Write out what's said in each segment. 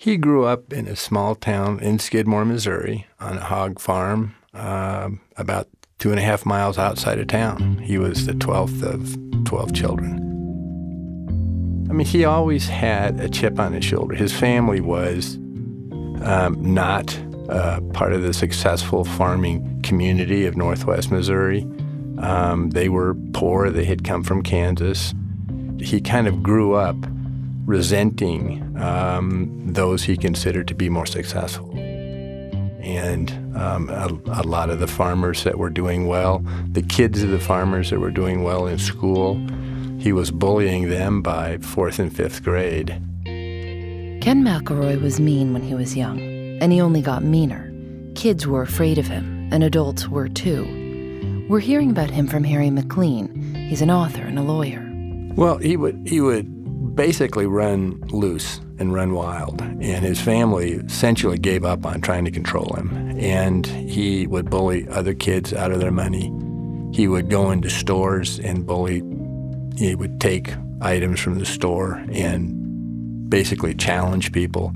He grew up in a small town in Skidmore, Missouri, on a hog farm about 2.5 miles outside of town. He was the 12th of 12 children. I mean, he always had a chip on his shoulder. His family was not part of the successful farming community of Northwest Missouri. They were poor. They had come from Kansas. He kind of grew up resenting those he considered to be more successful. And a lot of the farmers that were doing well, the kids of the farmers that were doing well in school, he was bullying them by 4th and 5th grade. Ken McElroy was mean when he was young, and he only got meaner. Kids were afraid of him, and adults were too. We're hearing about him from Harry McLean. He's an author and a lawyer. Well, he would basically run loose and run wild, and his family essentially gave up on trying to control him. And he would bully other kids out of their money. He would go into stores and bully. He would take items from the store and basically challenge people.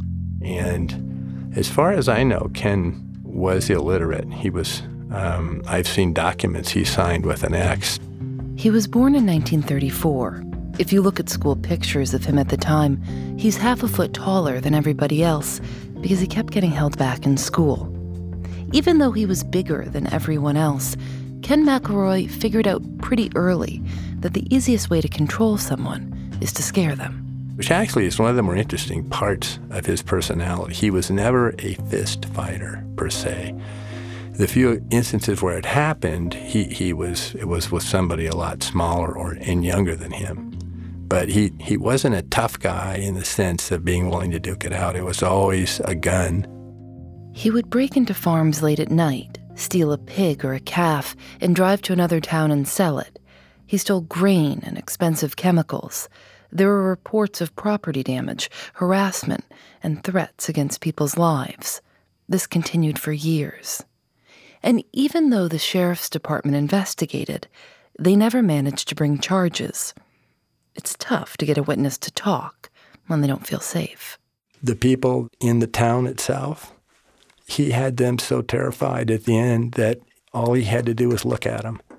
And as far as I know, Ken was illiterate. He was, I've seen documents he signed with an X. He was born in 1934. If you look at school pictures of him at the time, he's half a foot taller than everybody else because he kept getting held back in school. Even though he was bigger than everyone else, Ken McElroy figured out pretty early that the easiest way to control someone is to scare them. Which actually is one of the more interesting parts of his personality. He was never a fist fighter, per se. The few instances where it happened, it was with somebody a lot smaller and younger than him. But he wasn't a tough guy in the sense of being willing to duke it out. It was always a gun. He would break into farms late at night, steal a pig or a calf, and drive to another town and sell it. He stole grain and expensive chemicals. There were reports of property damage, harassment, and threats against people's lives. This continued for years. And even though the sheriff's department investigated, they never managed to bring charges. It's tough to get a witness to talk when they don't feel safe. The people in the town itself, he had them so terrified at the end that all he had to do was look at them.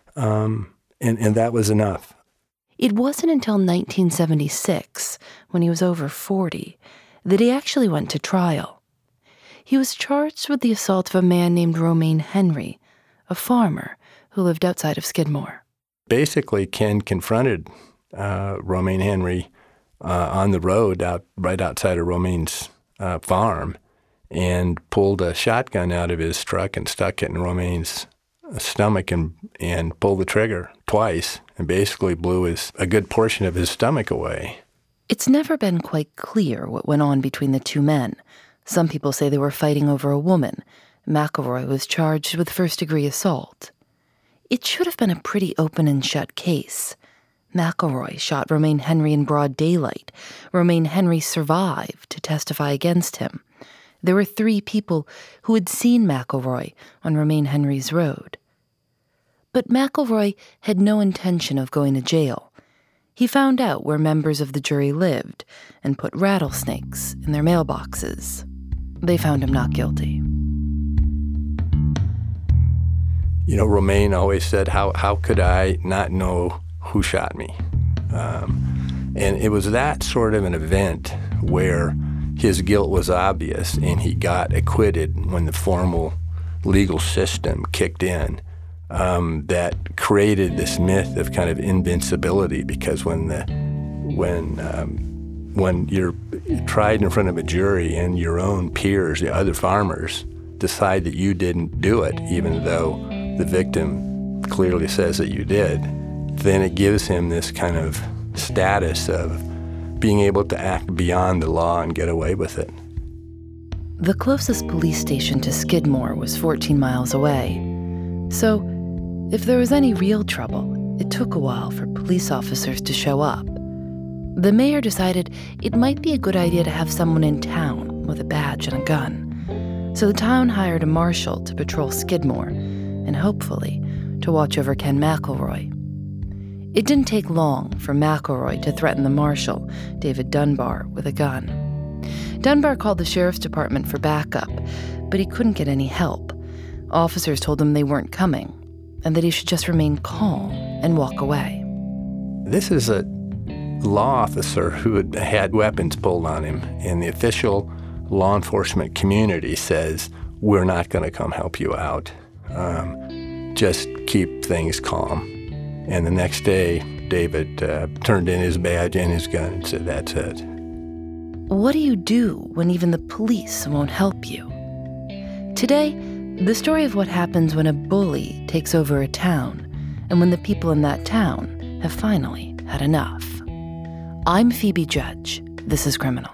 And that was enough. It wasn't until 1976, when he was over 40, that he actually went to trial. He was charged with the assault of a man named Romaine Henry, a farmer who lived outside of Skidmore. Basically, Ken confronted Romaine Henry on the road right outside of Romaine's farm and pulled a shotgun out of his truck and stuck it in Romaine's stomach and pulled the trigger twice and basically blew a good portion of his stomach away. It's never been quite clear what went on between the two men. Some people say they were fighting over a woman. McElroy was charged with first-degree assault. It should have been a pretty open and shut case. McElroy shot Romaine Henry in broad daylight. Romaine Henry survived to testify against him. There were 3 people who had seen McElroy on Romaine Henry's road. But McElroy had no intention of going to jail. He found out where members of the jury lived and put rattlesnakes in their mailboxes. They found him not guilty. You know, Romaine always said, how could I not know who shot me? And it was that sort of an event where his guilt was obvious and he got acquitted when the formal legal system kicked in. That created this myth of kind of invincibility, because when you're tried in front of a jury and your own peers, the other farmers, decide that you didn't do it, even though the victim clearly says that you did, then it gives him this kind of status of being able to act beyond the law and get away with it. The closest police station to Skidmore was 14 miles away. So, if there was any real trouble, it took a while for police officers to show up. The mayor decided it might be a good idea to have someone in town with a badge and a gun. So the town hired a marshal to patrol Skidmore and hopefully to watch over Ken McElroy. It didn't take long for McElroy to threaten the marshal, David Dunbar, with a gun. Dunbar called the sheriff's department for backup, but he couldn't get any help. Officers told him they weren't coming, and that he should just remain calm and walk away. This is a law officer who had had weapons pulled on him, and the official law enforcement community says, we're not going to come help you out. Just keep things calm. And the next day, David turned in his badge and his gun and said, that's it. What do you do when even the police won't help you? Today, the story of what happens when a bully takes over a town and when the people in that town have finally had enough. I'm Phoebe Judge. This is Criminal.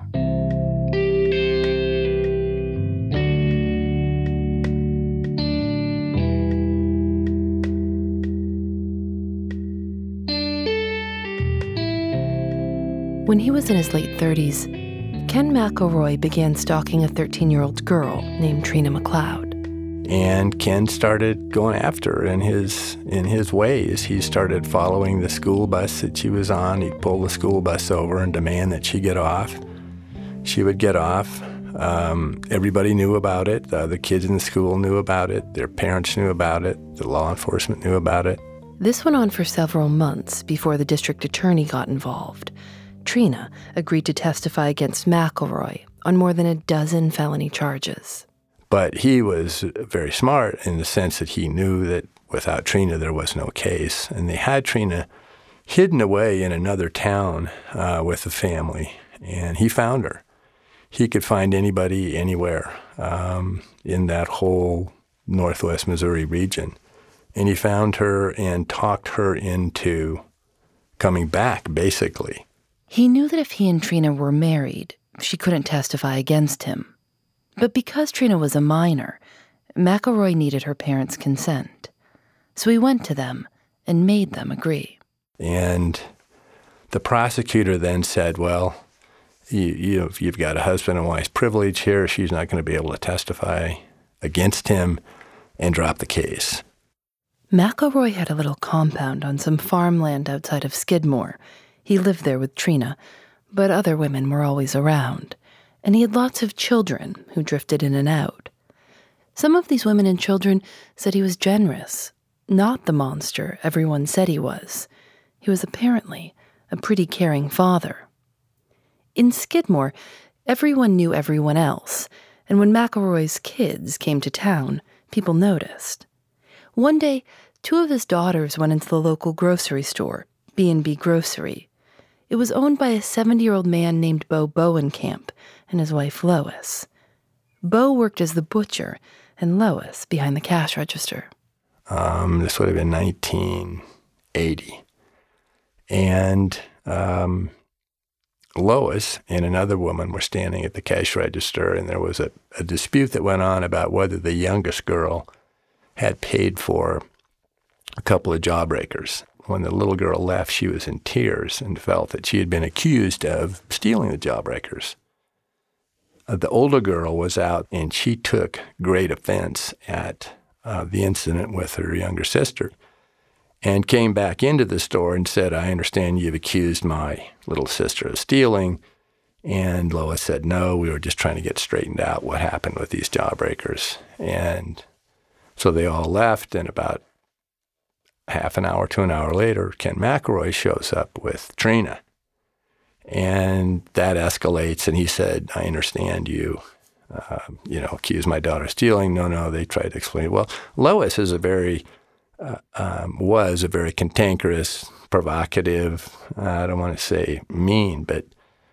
When he was in his late 30s, Ken McElroy began stalking a 13-year-old girl named Trina McLeod. And Ken started going after her in his ways. He started following the school bus that she was on. He'd pull the school bus over and demand that she get off. She would get off. Everybody knew about it. The kids in the school knew about it. Their parents knew about it. The law enforcement knew about it. This went on for several months before the district attorney got involved. Trina agreed to testify against McElroy on more than a dozen felony charges. But he was very smart in the sense that he knew that without Trina, there was no case. And they had Trina hidden away in another town with the family. And he found her. He could find anybody anywhere in that whole northwest Missouri region. And he found her and talked her into coming back, basically. He knew that if he and Trina were married, she couldn't testify against him. But because Trina was a minor, McElroy needed her parents' consent. So he went to them and made them agree. And the prosecutor then said, well, you've got a husband and wife's privilege here. She's not going to be able to testify against him, and drop the case. McElroy had a little compound on some farmland outside of Skidmore. He lived there with Trina, but other women were always around, and he had lots of children who drifted in and out. Some of these women and children said he was generous, not the monster everyone said he was. He was apparently a pretty caring father. In Skidmore, everyone knew everyone else, and when McElroy's kids came to town, people noticed. One day, 2 of his daughters went into the local grocery store, B&B Grocery. It was owned by a 70-year-old man named Bo Bowenkamp and his wife Lois. Bo worked as the butcher and Lois behind the cash register. This would have been 1980. And Lois and another woman were standing at the cash register, and there was a dispute that went on about whether the youngest girl had paid for a couple of jawbreakers. When the little girl left, she was in tears and felt that she had been accused of stealing the jawbreakers. The older girl was out, and she took great offense at the incident with her younger sister and came back into the store and said, I understand you've accused my little sister of stealing. And Lois said, no, we were just trying to get straightened out what happened with these jawbreakers. And so they all left, and about half an hour to an hour later, Ken McElroy shows up with Trina. And that escalates, and he said, I understand you, accused my daughter of stealing. No, they tried to explain. Well, Lois is was a very cantankerous, provocative, I don't want to say mean, but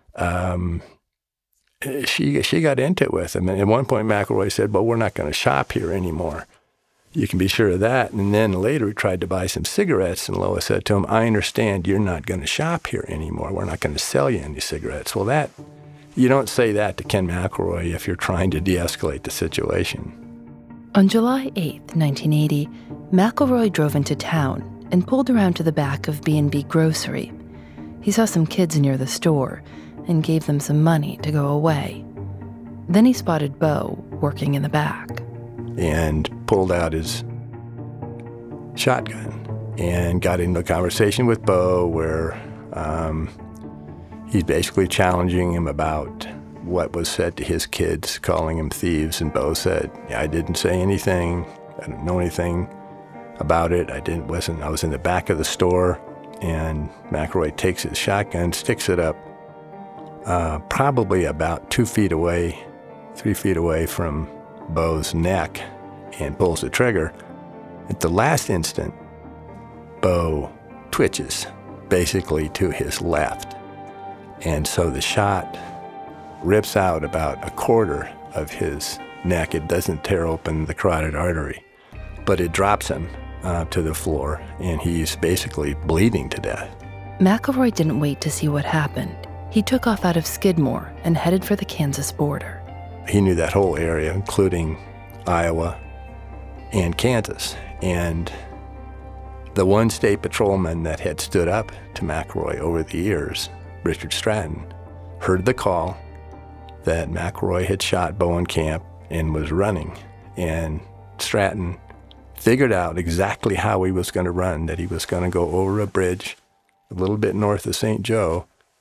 she got into it with him. And at one point, McElroy said, well, we're not going to shop here anymore. You can be sure of that. And then later he tried to buy some cigarettes, and Lois said to him, I understand you're not going to shop here anymore. We're not going to sell you any cigarettes. Well, you don't say that to Ken McElroy if you're trying to de-escalate the situation. On July 8th, 1980, McElroy drove into town and pulled around to the back of B&B Grocery. He saw some kids near the store and gave them some money to go away. Then he spotted Bo working in the back. And pulled out his shotgun and got into a conversation with Bo where he's basically challenging him about what was said to his kids, calling them thieves, and Bo said, I didn't say anything. I don't know anything about it. I was in the back of the store, and McElroy takes his shotgun, sticks it up probably about 2 feet away, 3 feet away from Bo's neck, and pulls the trigger. At the last instant, Bo twitches basically to his left. And so the shot rips out about a quarter of his neck. It doesn't tear open the carotid artery, but it drops him to the floor, and he's basically bleeding to death. McElroy didn't wait to see what happened. He took off out of Skidmore and headed for the Kansas border. He knew that whole area, including Iowa and Kansas. And the one state patrolman that had stood up to McElroy over the years, Richard Stratton, heard the call that McElroy had shot Bowenkamp and was running. And Stratton figured out exactly how he was going to run, that he was going to go over a bridge a little bit north of St. Joe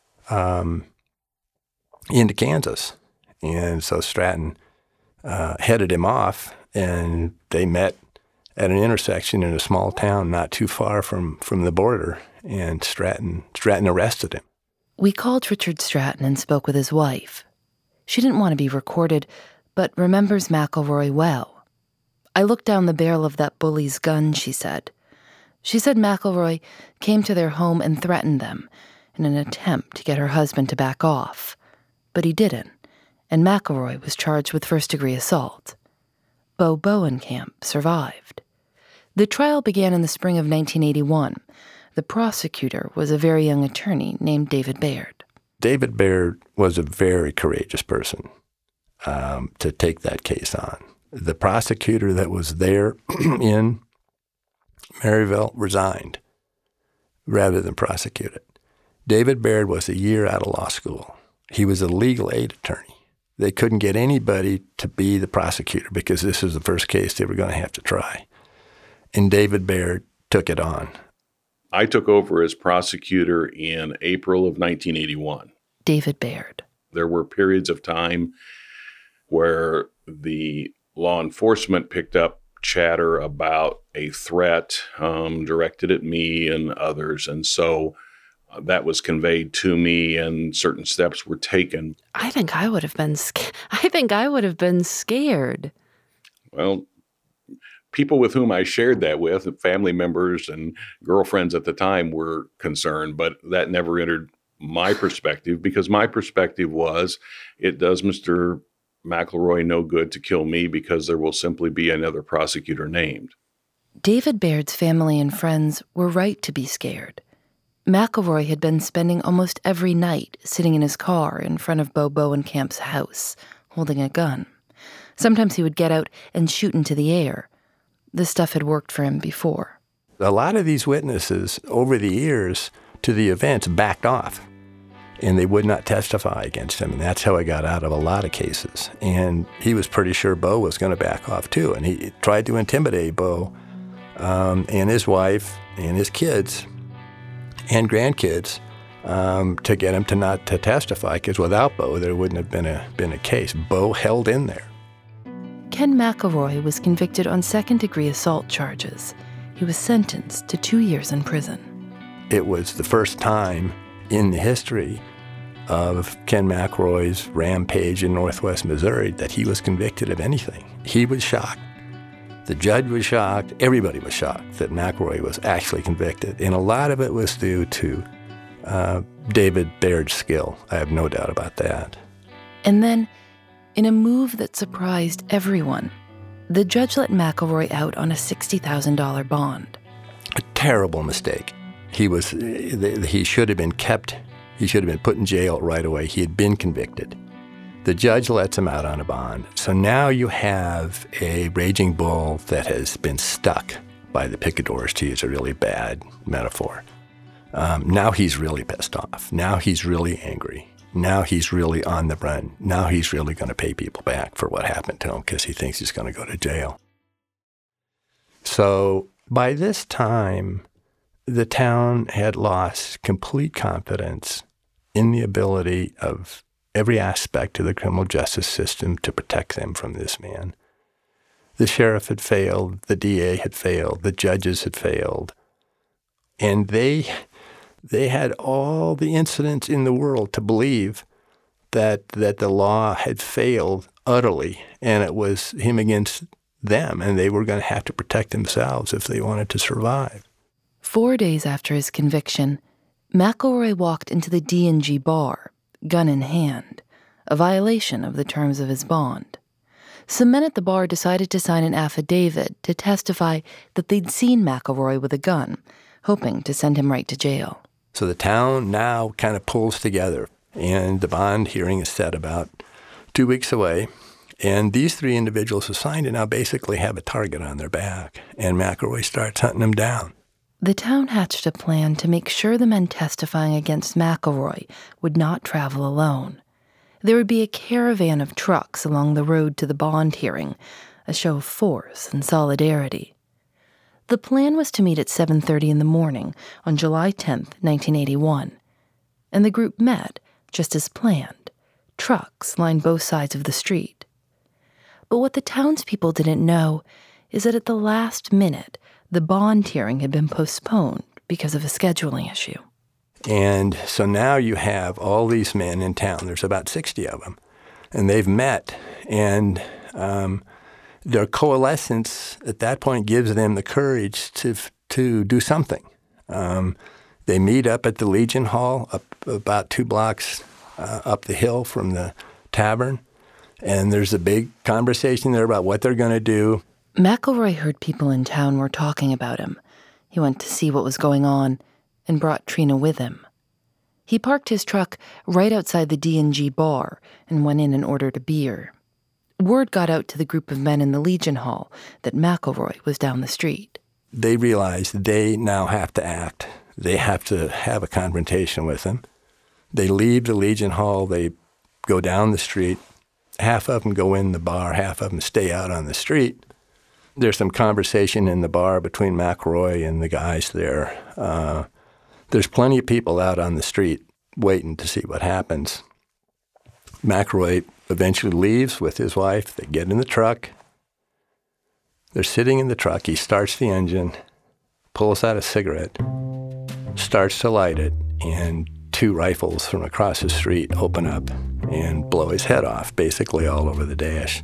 into Kansas. And so Stratton headed him off, and they met at an intersection in a small town not too far from the border, and Stratton arrested him. We called Richard Stratton and spoke with his wife. She didn't want to be recorded, but remembers McElroy well. I looked down the barrel of that bully's gun, she said. She said McElroy came to their home and threatened them in an attempt to get her husband to back off. But he didn't, and McElroy was charged with first-degree assault. Bo Bowenkamp survived. The trial began in the spring of 1981. The prosecutor was a very young attorney named David Baird. David Baird was a very courageous person to take that case on. The prosecutor that was there in Maryville resigned rather than prosecute it. David Baird was a year out of law school. He was a legal aid attorney. They couldn't get anybody to be the prosecutor because this was the first case they were going to have to try. And David Baird took it on. I took over as prosecutor in April of 1981. David Baird. There were periods of time where the law enforcement picked up chatter about a threat directed at me and others. And so that was conveyed to me and certain steps were taken. I think I would have been scared. Well, people with whom I shared that with, family members and girlfriends at the time, were concerned, but that never entered my perspective because my perspective was it does Mr. McElroy no good to kill me because there will simply be another prosecutor named. David Baird's family and friends were right to be scared. McElroy had been spending almost every night sitting in his car in front of Bo Bowenkamp's house, holding a gun. Sometimes he would get out and shoot into the air. This stuff had worked for him before. A lot of these witnesses over the years to the events backed off, and they would not testify against him, and that's how he got out of a lot of cases. And he was pretty sure Bo was going to back off too, and he tried to intimidate Bo and his wife and his kids and grandkids to get him to testify, because without Bo, there wouldn't have been a case. Bo held in there. Ken McElroy was convicted on second-degree assault charges. He was sentenced to 2 years in prison. It was the first time in the history of Ken McElroy's rampage in Northwest Missouri that he was convicted of anything. He was shocked. The judge was shocked. Everybody was shocked that McElroy was actually convicted. And a lot of it was due to David Baird's skill. I have no doubt about that. And then, in a move that surprised everyone, the judge let McElroy out on a $60,000 bond. A terrible mistake. He should have been kept. He should have been put in jail right away. He had been convicted. The judge lets him out on a bond. So now you have a raging bull that has been stuck by the picadors, to use a really bad metaphor. Now he's really pissed off. Now he's really angry. Now he's really on the run. Now he's really going to pay people back for what happened to him because he thinks he's going to go to jail. So by this time, the town had lost complete confidence in the ability of every aspect of the criminal justice system to protect them from this man. The sheriff had failed, the DA had failed, the judges had failed. And they had all the incidents in the world to believe that the law had failed utterly, and it was him against them, and they were going to have to protect themselves if they wanted to survive. 4 days after his conviction, McElroy walked into the D&G bar, gun in hand, a violation of the terms of his bond. Some men at the bar decided to sign an affidavit to testify that they'd seen McElroy with a gun, hoping to send him right to jail. So the town now kind of pulls together, and the bond hearing is set about 2 weeks away. And these 3 individuals who signed it now basically have a target on their back, and McElroy starts hunting them down. The town hatched a plan to make sure the men testifying against McElroy would not travel alone. There would be a caravan of trucks along the road to the bond hearing, a show of force and solidarity. The plan was to meet at 7:30 in the morning on July 10th, 1981. And the group met, just as planned. Trucks lined both sides of the street. But what the townspeople didn't know is that at the last minute, the bond hearing had been postponed because of a scheduling issue. And so now you have all these men in town. There's about 60 of them. And they've met. And their coalescence at that point gives them the courage to do something. They meet up at the Legion Hall, up about 2 blocks up the hill from the tavern. And there's a big conversation there about what they're going to do. McElroy heard people in town were talking about him. He went to see what was going on and brought Trina with him. He parked his truck right outside the D&G bar and went in and ordered a beer. Word got out to the group of men in the Legion Hall that McElroy was down the street. They realized they now have to act. They have to have a confrontation with him. They leave the Legion Hall. They go down the street. Half of them go in the bar. Half of them stay out on the street. There's some conversation in the bar between McElroy and the guys there. There's plenty of people out on the street waiting to see what happens. McElroy eventually leaves with his wife. They get in the truck. They're sitting in the truck. He starts the engine, pulls out a cigarette, starts to light it, and 2 rifles from across the street open up and blow his head off, basically all over the dash.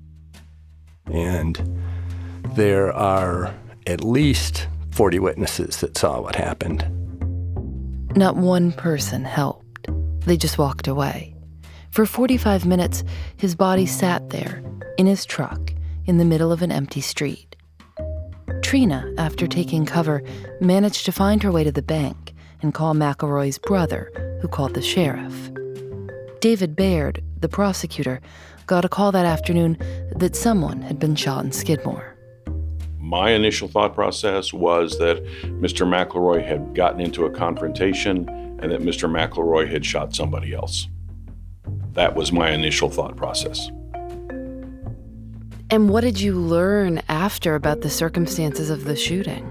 And there are at least 40 witnesses that saw what happened. Not one person helped. They just walked away. For 45 minutes, his body sat there, in his truck, in the middle of an empty street. Trina, after taking cover, managed to find her way to the bank and call McElroy's brother, who called the sheriff. David Baird, the prosecutor, got a call that afternoon that someone had been shot in Skidmore. My initial thought process was that Mr. McElroy had gotten into a confrontation and that Mr. McElroy had shot somebody else. That was my initial thought process. And what did you learn after about the circumstances of the shooting?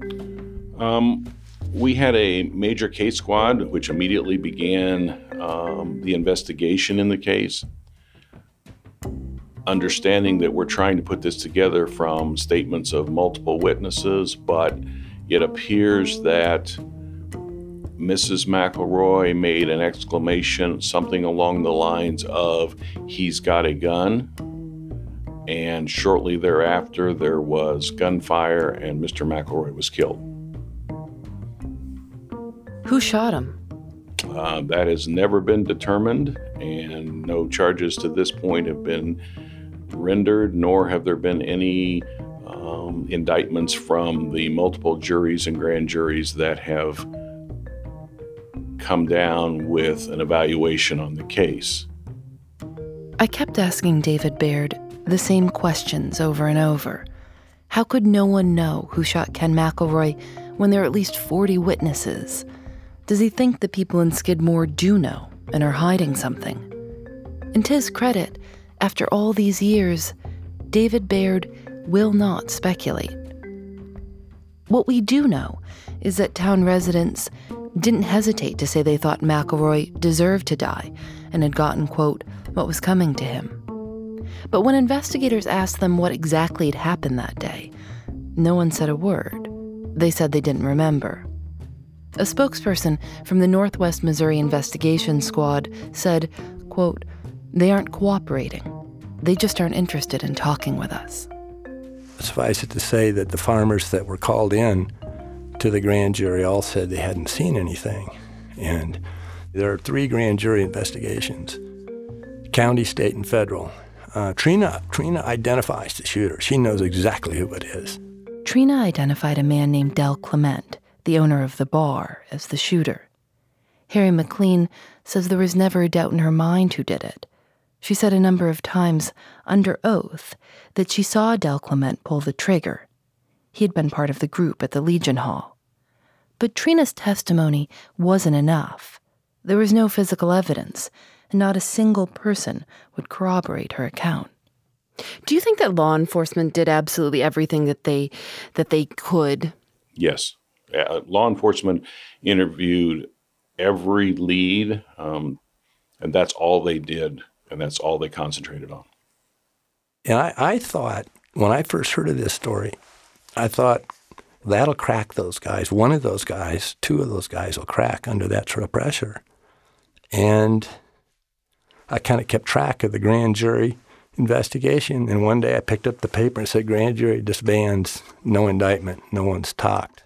We had a major case squad, which immediately began the investigation in the case. Understanding that we're trying to put this together from statements of multiple witnesses, but it appears that Mrs. McElroy made an exclamation, something along the lines of, "He's got a gun." And shortly thereafter, there was gunfire and Mr. McElroy was killed. Who shot him? That has never been determined, and no charges to this point have been rendered, nor have there been any indictments from the multiple juries and grand juries that have come down with an evaluation on the case. I kept asking David Baird the same questions over and over. How could no one know who shot Ken McElroy when there are at least 40 witnesses? Does he think the people in Skidmore do know and are hiding something? And to his credit, after all these years, David Baird will not speculate. What we do know is that town residents didn't hesitate to say they thought McElroy deserved to die and had gotten, quote, what was coming to him. But when investigators asked them what exactly had happened that day, no one said a word. They said they didn't remember. A spokesperson from the Northwest Missouri Investigation Squad said, quote, they aren't cooperating. They just aren't interested in talking with us. Suffice it to say that the farmers that were called in to the grand jury all said they hadn't seen anything. And there are 3 grand jury investigations, county, state, and federal. Trina identifies the shooter. She knows exactly who it is. Trina identified a man named Del Clement, the owner of the bar, as the shooter. Harry McLean says there was never a doubt in her mind who did it. She said a number of times, under oath, that she saw Del Clement pull the trigger. He had been part of the group at the Legion Hall. But Trina's testimony wasn't enough. There was no physical evidence, and not a single person would corroborate her account. Do you think that law enforcement did absolutely everything that they could? Yes. Law enforcement interviewed every lead, and that's all they did, and that's all they concentrated on. And I thought, when I first heard of this story, I thought, that'll crack those guys. One of those guys, 2 of those guys will crack under that sort of pressure. And I kind of kept track of the grand jury investigation. And one day I picked up the paper and said, grand jury disbands, no indictment, no one's talked.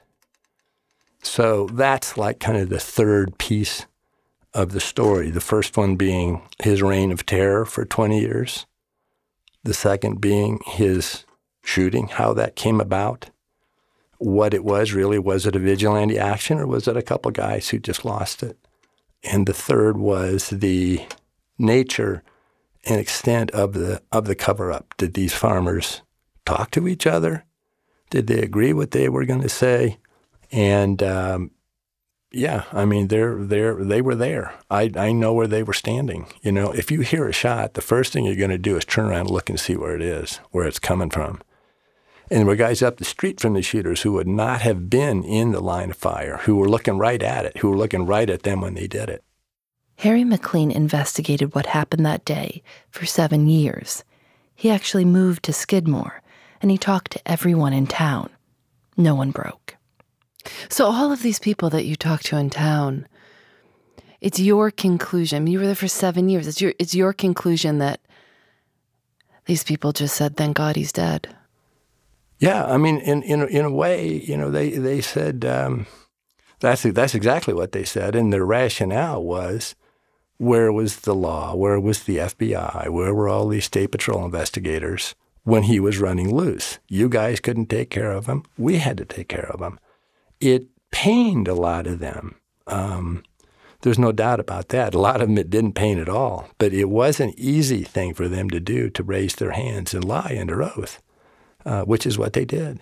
So that's like kind of the third piece of the story. The first one being his reign of terror for 20 years. The second being his shooting, how that came about. What it was really, was it a vigilante action or was it a couple guys who just lost it? And the third was the nature and extent of the cover-up. Did these farmers talk to each other? Did they agree what they were going to say? And yeah, I mean, they were there. I know where they were standing. You know, if you hear a shot, the first thing you're going to do is turn around and look and see where it is, where it's coming from. And there were guys up the street from the shooters who would not have been in the line of fire, who were looking right at it, who were looking right at them when they did it. Harry McLean investigated what happened that day for 7 years. He actually moved to Skidmore, and he talked to everyone in town. No one broke. So all of these people that you talked to in town, it's your conclusion. You were there for 7 years. It's your conclusion that these people just said, thank God he's dead. Yeah, I mean, in a way, you know, they said that's exactly what they said, and their rationale was, where was the law? Where was the FBI? Where were all these State Patrol investigators when he was running loose? You guys couldn't take care of him. We had to take care of him. It pained a lot of them. There's no doubt about that. A lot of them it didn't pain at all, but it was an easy thing for them to do, to raise their hands and lie under oath. Which is what they did.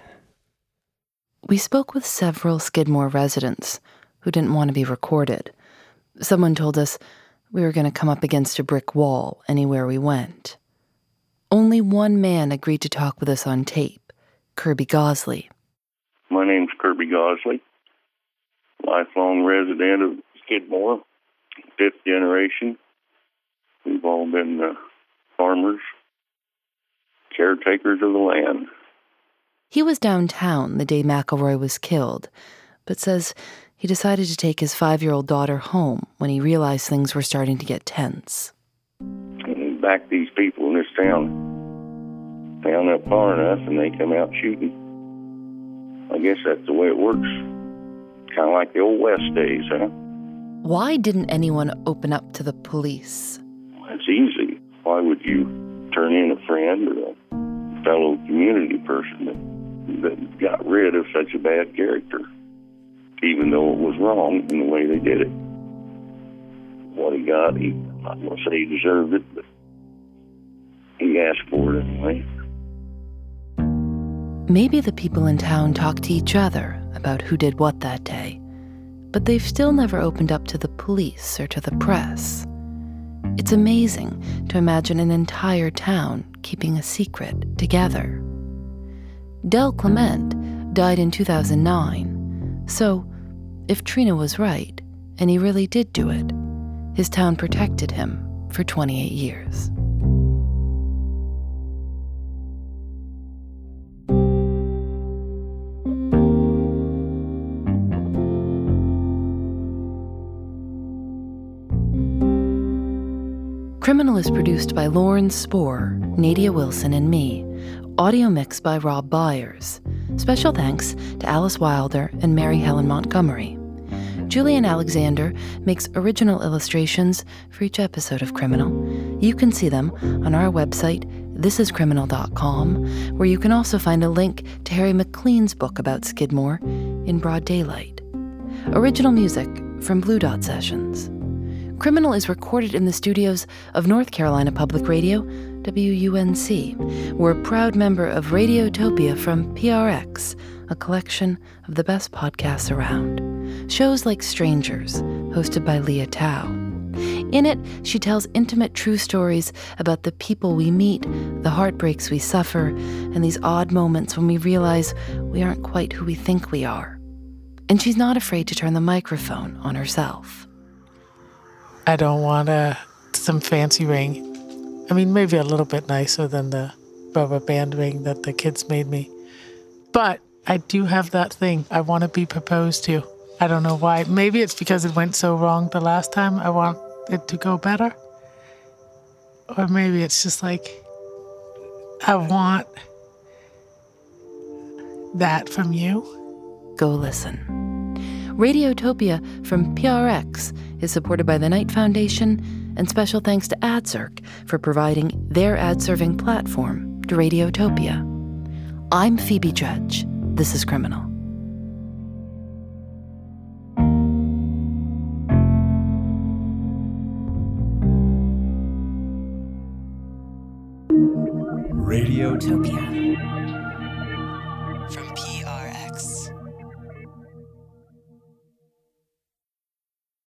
We spoke with several Skidmore residents who didn't want to be recorded. Someone told us we were going to come up against a brick wall anywhere we went. Only one man agreed to talk with us on tape, Kirby Gosley. My name's Kirby Gosley, lifelong resident of Skidmore, 5th generation. We've all been farmers, caretakers of the land. He was downtown the day McElroy was killed, but says he decided to take his 5-year-old daughter home when he realized things were starting to get tense. And back these people in this town found up far enough and they come out shooting. I guess that's the way it works. Kind of like the old West days, huh? Why didn't anyone open up to the police? It's easy. Why would you turn in a friend or a fellow community person that got rid of such a bad character, even though it was wrong in the way they did it? What he got, I'm not going to say he deserved it, but he asked for it anyway. Maybe the people in town talked to each other about who did what that day, but they've still never opened up to the police or to the press. It's amazing to imagine an entire town keeping a secret together. Del Clement died in 2009, so if Trina was right, and he really did do it, his town protected him for 28 years. Criminal is produced by Lauren Spohr, Nadia Wilson, and me. Audio mixed by Rob Byers. Special thanks to Alice Wilder and Mary Helen Montgomery. Julian Alexander makes original illustrations for each episode of Criminal. You can see them on our website, thisiscriminal.com, where you can also find a link to Harry McLean's book about Skidmore, In Broad Daylight. Original music from Blue Dot Sessions. Criminal is recorded in the studios of North Carolina Public Radio, WUNC. We're a proud member of Radiotopia from PRX, a collection of the best podcasts around. Shows like Strangers, hosted by Leah Tao. In it, she tells intimate true stories about the people we meet, the heartbreaks we suffer, and these odd moments when we realize we aren't quite who we think we are. And she's not afraid to turn the microphone on herself. I don't want some fancy ring. I mean, maybe a little bit nicer than the rubber band ring that the kids made me. But I do have that thing. I want to be proposed to. I don't know why. Maybe it's because it went so wrong the last time. I want it to go better. Or maybe it's just like, I want that from you. Go listen. Radiotopia from PRX is supported by the Knight Foundation, and special thanks to AdZerk for providing their ad-serving platform to Radiotopia. I'm Phoebe Judge. This is Criminal. Radiotopia from PRX.